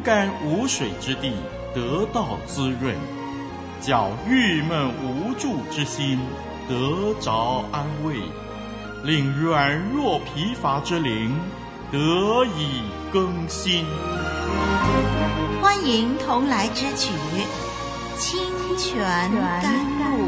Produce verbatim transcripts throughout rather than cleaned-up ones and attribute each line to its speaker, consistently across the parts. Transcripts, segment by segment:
Speaker 1: 干无水之地得到滋润，叫郁闷无助之心得着安慰，令软弱疲乏之灵得以更新。
Speaker 2: 欢迎同来之曲《清泉甘露》。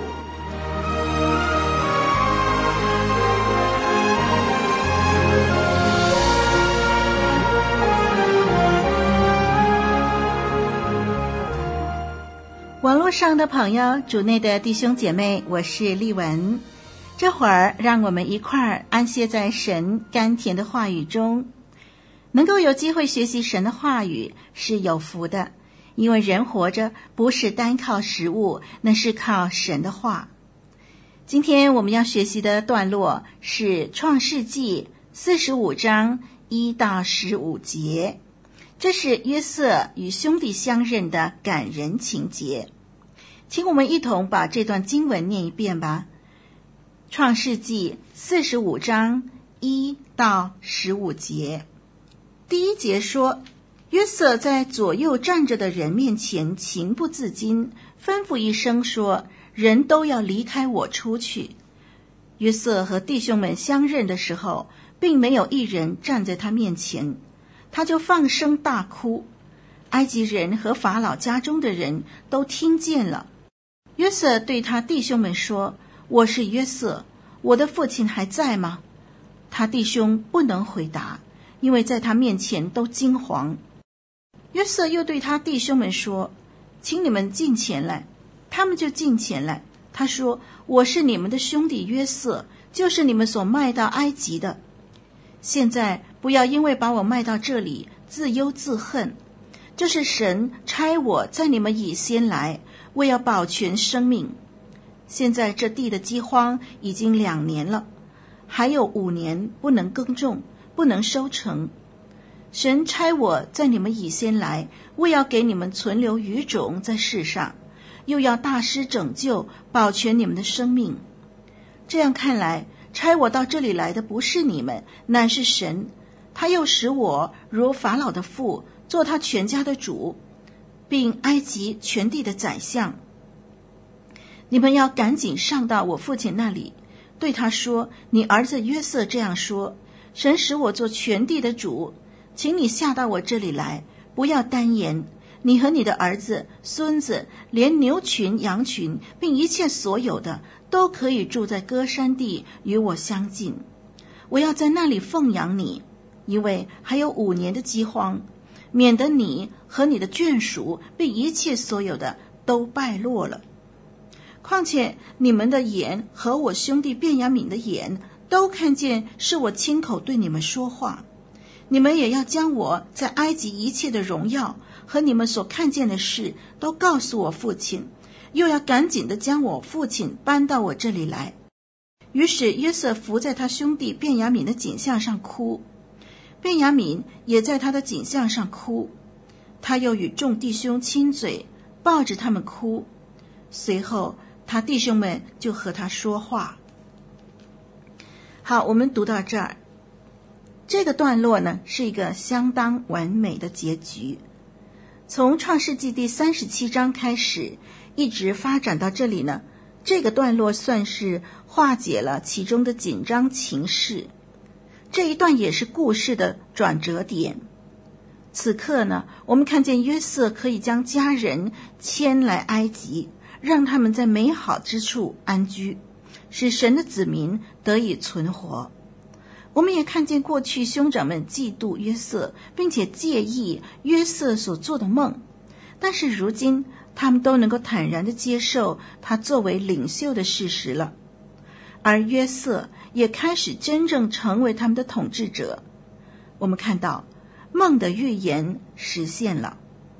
Speaker 2: 网络上的朋友，主内的弟兄姐妹，我是丽文。这会儿让我们一块儿安歇在神甘甜的话语中。能够有机会学习神的话语是有福的，因为人活着不是单靠食物，那是靠神的话。今天我们要学习的段落是创世纪四十五章一到十五节，这是约瑟与兄弟相认的感人情节。请我们一同把这段经文念一遍吧。创世纪四十五章一到十五节。第一节说，约瑟在左右站着的人面前情不自禁，吩咐一声说，人都要离开我出去。约瑟和弟兄们相认的时候，并没有一人站在他面前，他就放声大哭。埃及人和法老家中的人都听见了。约瑟对他弟兄们说，我是约瑟，我的父亲还在吗？他弟兄不能回答，因为在他面前都惊惶。约瑟又对他弟兄们说，请你们近前来。他们就近前来。他说，我是你们的兄弟约瑟，就是你们所卖到埃及的。现在不要因为把我卖到这里自忧自恨，这是神差我在你们以先来，为要保全生命。现在这地的饥荒已经两年了，还有五年不能耕种，不能收成。神差我在你们以先来，为要给你们存留余种在世上，又要大施拯救，保全你们的生命。这样看来，差我到这里来的不是你们，乃是神。他又使我如法老的父，做他全家的主，并埃及全地的宰相。你们要赶紧上到我父亲那里，对他说，你儿子约瑟这样说，神使我做全地的主，请你下到我这里来，不要单言，你和你的儿子、孙子，连牛群、羊群，并一切所有的，都可以住在歌珊地，与我相近。我要在那里奉养你，因为还有五年的饥荒，免得你和你的眷属，并一切所有的都败落了。况且你们的眼和我兄弟便雅悯的眼都看见是我亲口对你们说话，你们也要将我在埃及一切的荣耀和你们所看见的事都告诉我父亲，又要赶紧的将我父亲搬到我这里来。于是约瑟伏在他兄弟便雅悯的颈项上哭，便雅悯也在他的颈项上哭，他又与众弟兄亲嘴，抱着他们哭。随后他弟兄们就和他说话。好，我们读到这儿，这个段落呢是一个相当完美的结局。从创世纪第三十七章开始，一直发展到这里呢，这个段落算是化解了其中的紧张情势。这一段也是故事的转折点。此刻呢，我们看见约瑟可以将家人迁来埃及，让他们在美好之处安居，使神的子民得以存活。我们也看见过去兄长们嫉妒约瑟，并且介意约瑟所做的梦，但是如今他们都能够坦然地接受他作为领袖的事实了。而约瑟也开始真正成为他们的统治者。我们看到梦的预言实现了。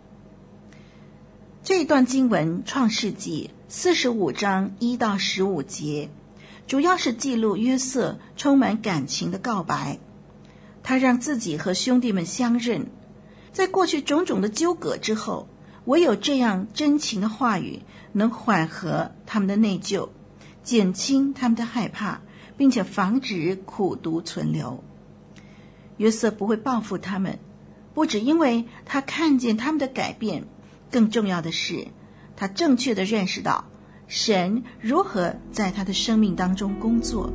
Speaker 2: 这一段经文创世纪四十五章一到十五节，主要是记录约瑟充满感情的告白。他让自己和兄弟们相认，在过去种种的纠葛之后，唯有这样真情的话语能缓和他们的内疚，减轻他们的害怕，并且防止苦毒存留。约瑟不会报复他们， 不只因为他看见他们的改变，更重要的是他正确地认识到神如何在他的生命当中工作。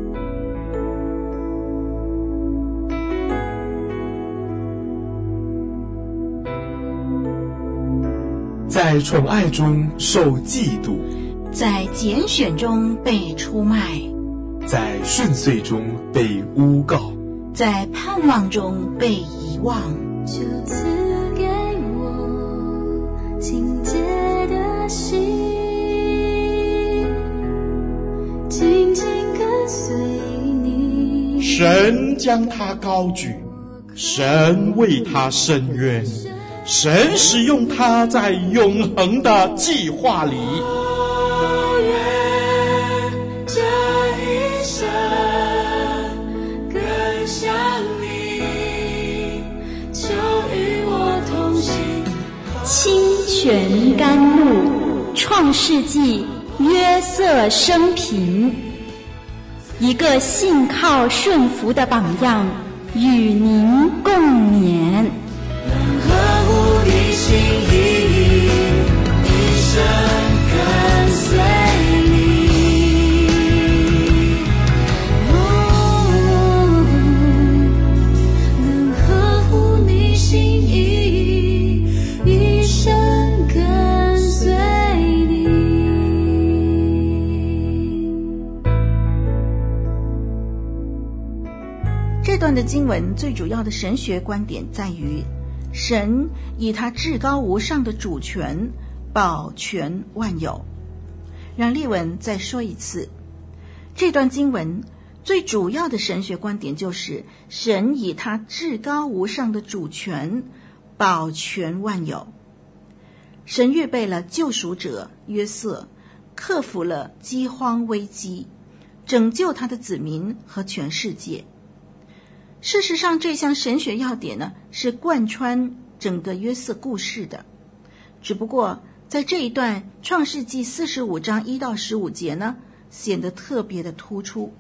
Speaker 3: 在宠爱中受嫉妒，
Speaker 2: 在拣选中被出卖，
Speaker 3: 在顺遂中被诬告，
Speaker 2: 在盼望中被遗忘。
Speaker 4: 就赐给我清洁的心，紧紧跟随你。
Speaker 1: 神将他高举，神为他伸冤，神使用他在永恒的计划里。
Speaker 4: 我愿这一生更像你，就与我同行。清泉甘露，创世纪约瑟生平，一个信靠顺服的榜样，与您共勉。合乎你心意，一生跟随你。哦，能合乎你心意，一生跟随你。
Speaker 2: 这段的经文最主要的神学观点在于，神以他至高无上的主权保全万有。让丽文再说一次，这段经文最主要的神学观点就是神以他至高无上的主权保全万有。神预备了救赎者约瑟，克服了饥荒危机，拯救他的子民和全世界。事实上，这项神学要点呢，是贯穿整个约瑟故事的。只不过在这一段创世纪四十五章一到十五节呢，显得特别的突出。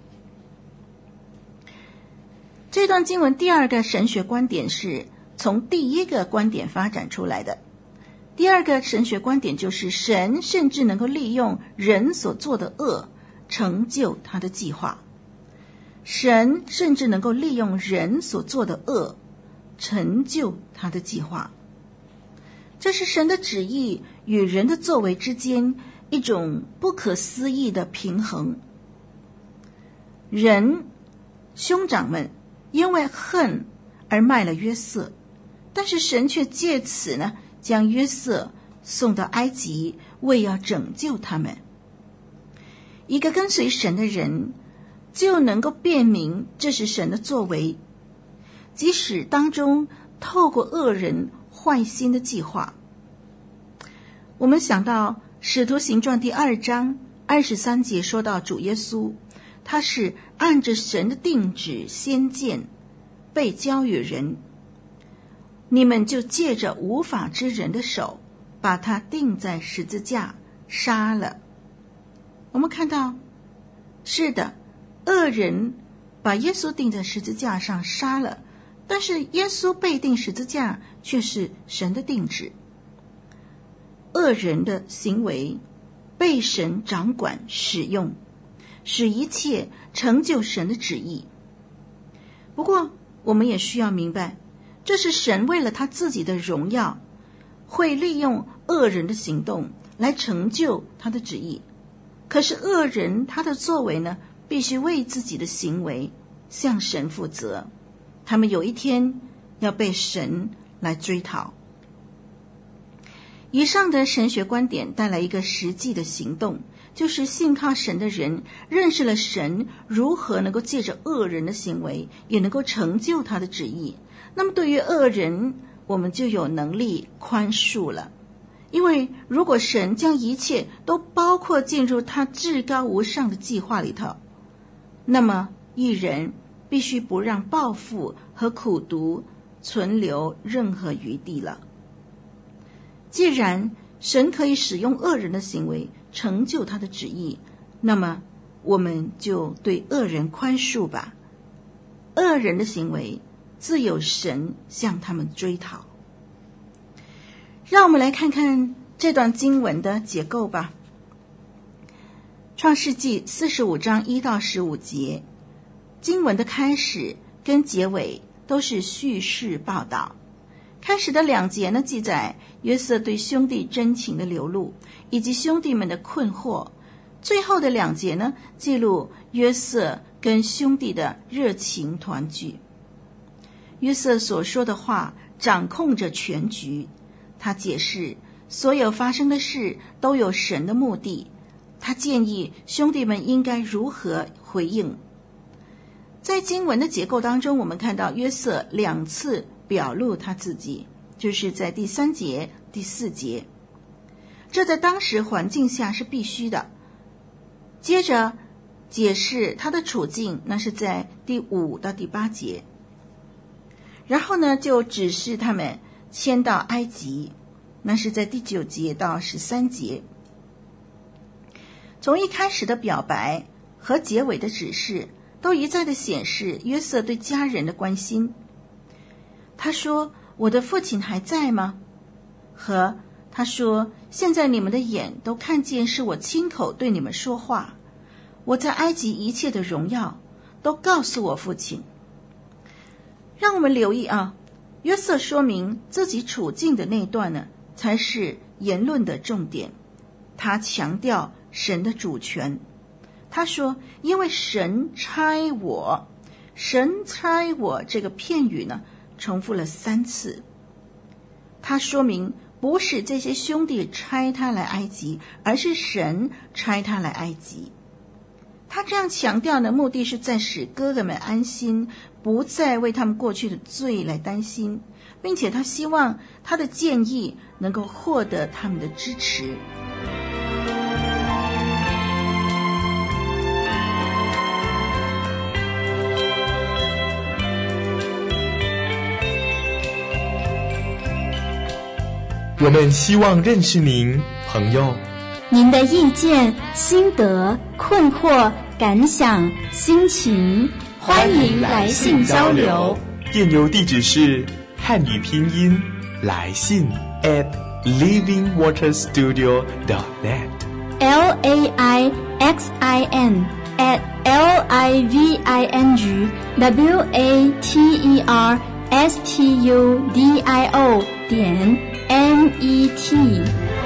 Speaker 2: 这段经文第二个神学观点是从第一个观点发展出来的。第二个神学观点就是神甚至能够利用人所做的恶成就他的计划。神甚至能够利用人所做的恶成就他的计划。这是神的旨意与人的作为之间一种不可思议的平衡。人兄长们因为恨而卖了约瑟，但是神却借此呢将约瑟送到埃及，为要拯救他们。一个跟随神的人就能够辨明这是神的作为，即使当中透过恶人坏心的计划。我们想到使徒行传第二章二十三节说到主耶稣，他是按着神的定旨先见被交与人，你们就借着无法之人的手把他钉在十字架杀了。我们看到，是的，恶人把耶稣钉在十字架上杀了，但是耶稣被钉十字架却是神的定旨。恶人的行为被神掌管使用，使一切成就神的旨意。不过我们也需要明白，这是神为了他自己的荣耀，会利用恶人的行动来成就他的旨意。可是恶人他的作为呢，必须为自己的行为向神负责，他们有一天要被神来追讨。以上的神学观点带来一个实际的行动，就是信靠神的人认识了神如何能够借着恶人的行为也能够成就他的旨意。那么对于恶人，我们就有能力宽恕了。因为如果神将一切都包括进入他至高无上的计划里头，那么一人必须不让报复和苦毒存留任何余地了。既然神可以使用恶人的行为成就他的旨意，那么我们就对恶人宽恕吧。恶人的行为自有神向他们追讨。让我们来看看这段经文的结构吧。创世纪四十五章一到十五节，经文的开始跟结尾都是叙事报道。开始的两节呢，记载约瑟对兄弟真情的流露，以及兄弟们的困惑。最后的两节呢，记录约瑟跟兄弟的热情团聚。约瑟所说的话掌控着全局，他解释所有发生的事都有神的目的，他建议兄弟们应该如何回应。在经文的结构当中，我们看到约瑟两次表露他自己，就是在第三节、第四节，这在当时环境下是必须的。接着解释他的处境，那是在第五到第八节。然后呢，就指示他们迁到埃及，那是在第九节到十三节。从一开始的表白和结尾的指示，都一再的显示约瑟对家人的关心。他说：“我的父亲还在吗？”和他说：“现在你们的眼都看见是我亲口对你们说话，我在埃及一切的荣耀都告诉我父亲。”让我们留意啊，约瑟说明自己处境的那段呢，才是言论的重点。他强调神的主权。他说：“因为神差我，神差我”这个片语呢，重复了三次。他说明不是这些兄弟差他来埃及，而是神差他来埃及。他这样强调的目的是在使哥哥们安心，不再为他们过去的罪来担心，并且他希望他的建议能够获得他们的支持。
Speaker 3: 我们希望认识您，朋友。
Speaker 4: 您的意见、心得、困惑、感想、心情，欢迎来信交流。
Speaker 3: 电邮地址是汉语拼音来信 at living water studio dot net
Speaker 4: L A I X I N at L I V I N G W A T E R S T U D I O 点 N E T。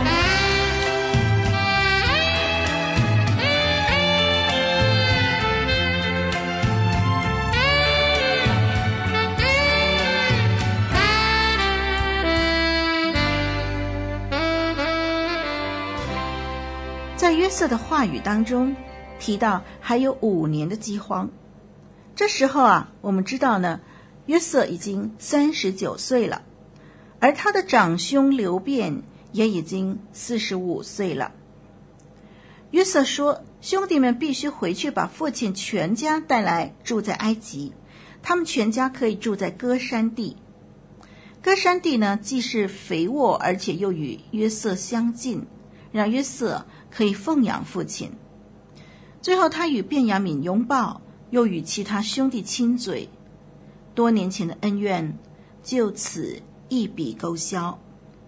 Speaker 2: 在约瑟的话语当中提到还有五年的饥荒。这时候啊，我们知道呢，约瑟已经三十九岁了，而他的长兄流便也已经四十五岁了。约瑟说，兄弟们必须回去把父亲全家带来住在埃及，他们全家可以住在歌珊地。歌珊地呢，既是肥沃，而且又与约瑟相近，让约瑟可以奉养父亲。最后他与便雅悯拥抱，又与其他兄弟亲嘴，多年前的恩怨就此一笔勾销。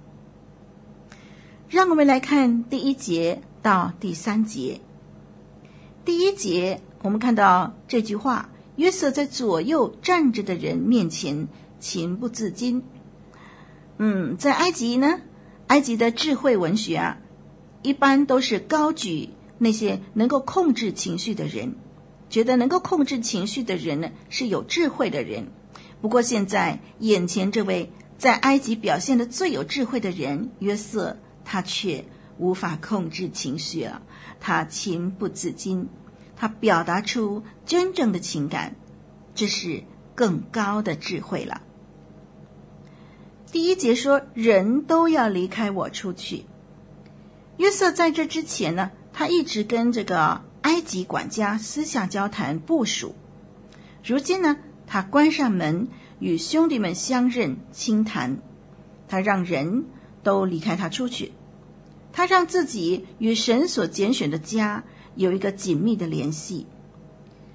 Speaker 2: 让我们来看第一节到第三节。第一节我们看到这句话，约瑟在左右站着的人面前情不自禁。嗯，在埃及呢，埃及的智慧文学啊，一般都是高举那些能够控制情绪的人，觉得能够控制情绪的人呢是有智慧的人。不过现在眼前这位在埃及表现的最有智慧的人约瑟，他却无法控制情绪了，他情不自禁，他表达出真正的情感，这是更高的智慧了。第一节说，人都要离开我出去。约瑟在这之前呢，他一直跟这个埃及管家私下交谈部署。如今呢，他关上门与兄弟们相认倾谈，他让人都离开他出去，他让自己与神所拣选的家有一个紧密的联系。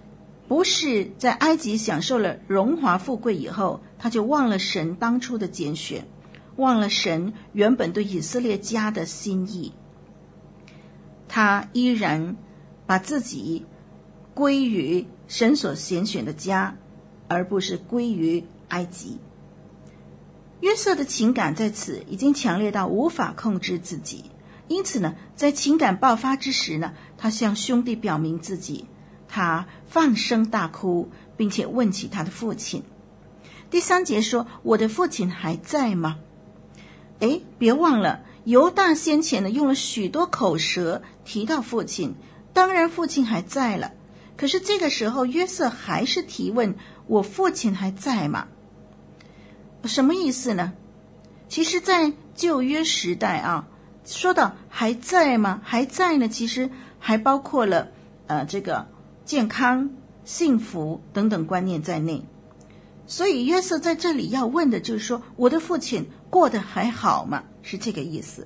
Speaker 2: 不是在埃及享受了荣华富贵以后，他就忘了神当初的拣选，忘了神原本对以色列家的心意。他依然把自己归于神所拣选的家，而不是归于埃及。约瑟的情感在此已经强烈到无法控制自己，因此呢，在情感爆发之时呢，他向兄弟表明自己，他放声大哭，并且问起他的父亲。第三节说，我的父亲还在吗？诶，别忘了，犹大先前呢用了许多口舌提到父亲，当然父亲还在了。可是这个时候约瑟还是提问，我父亲还在吗？什么意思呢？其实在旧约时代啊，说到还在吗？还在呢，其实还包括了呃这个健康、幸福等等观念在内。所以约瑟在这里要问的就是说，我的父亲过得还好吗？是这个意思。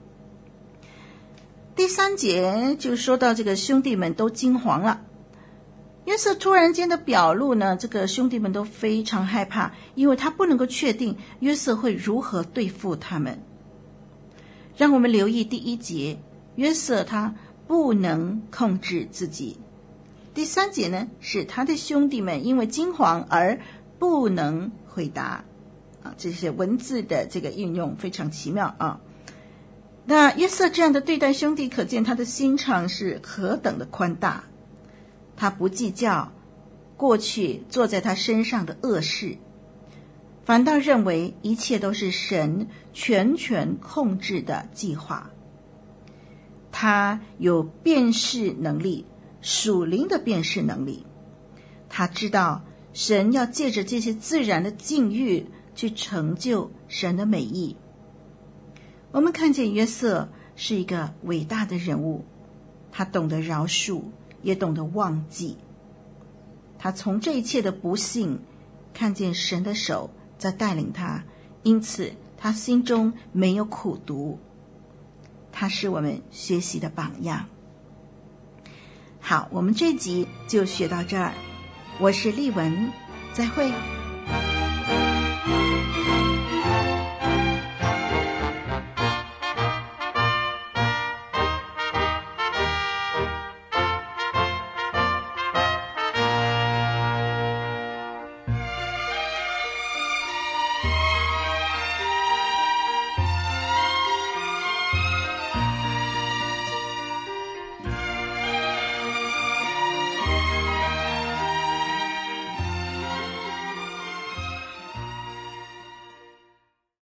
Speaker 2: 第三节就说到这个兄弟们都惊惶了。约瑟突然间的表露呢，这个兄弟们都非常害怕，因为他不能够确定约瑟会如何对付他们。让我们留意第一节，约瑟他不能控制自己。第三节呢，是他的兄弟们因为惊惶而不能回答。啊，这些文字的这个运用非常奇妙啊。那约瑟这样的对待兄弟，可见他的心肠是何等的宽大。他不计较过去坐在他身上的恶事，反倒认为一切都是神全权控制的计划。他有辨识能力，属灵的辨识能力。他知道神要借着这些自然的境遇去成就神的美意。我们看见约瑟是一个伟大的人物，他懂得饶恕，也懂得忘记。他从这一切的不幸看见神的手在带领他，因此他心中没有苦毒。他是我们学习的榜样。好，我们这集就学到这儿。我是丽文，再会。